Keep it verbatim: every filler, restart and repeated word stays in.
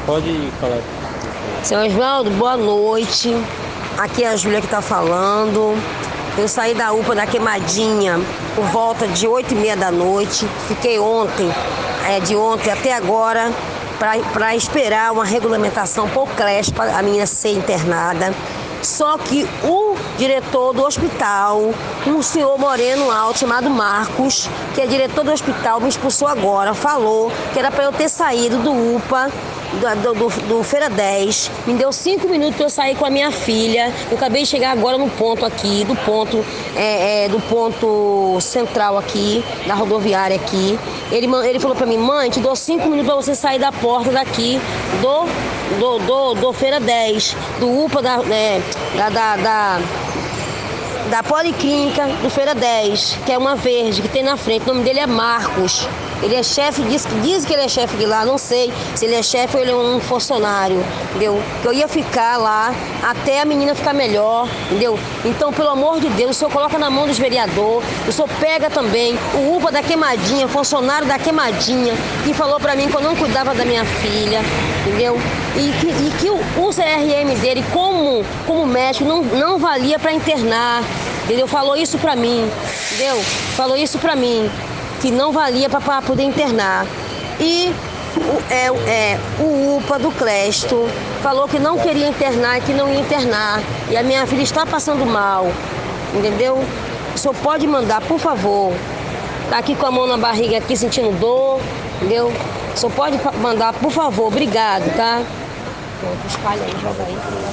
Pode falar. Senhor Osvaldo, boa noite. Aqui é a Júlia que está falando. Eu saí da U P A da Queimadinha por volta de oito e meia da noite. Fiquei ontem, é, de ontem até agora, para esperar uma regulamentação por creche para a menina ser internada. Só que o diretor do hospital, um senhor moreno alto chamado Marcos, que é diretor do hospital, me expulsou agora, falou que era para eu ter saído do U P A, do, do, do Feira dez, me deu cinco minutos para eu sair com a minha filha. Eu acabei de chegar agora no ponto aqui, do ponto, é, é, do ponto central aqui, da rodoviária aqui. Ele, ele falou para mim, mãe, te dou cinco minutos para você sair da porta daqui, do... Do, do, do Feira dez, do U P A da, é, da, da, da, da Policlínica do Feira dez, que é uma verde, que tem na frente. O nome dele é Marcos. Ele é chefe, diz, diz que ele é chefe de lá, não sei se ele é chefe ou ele é um funcionário, entendeu? Que eu ia ficar lá até a menina ficar melhor, entendeu? Então, pelo amor de Deus, o senhor coloca na mão dos vereadores, o senhor pega também o U P A da Queimadinha, funcionário da Queimadinha, que falou pra mim que eu não cuidava da minha filha, entendeu? E que, e que o, o C R M dele, como, como médico, não, não valia pra internar, entendeu? Falou isso pra mim, entendeu? Falou isso pra mim, que não valia para poder internar. E o, é, é, o U P A do Clesto falou que não queria internar e que não ia internar. E a minha filha está passando mal, entendeu? O senhor pode mandar, por favor. Tá aqui com a mão na barriga, aqui sentindo dor, entendeu? O senhor pode mandar, por favor, obrigado, tá? Pronto, espalha aí, joga aí.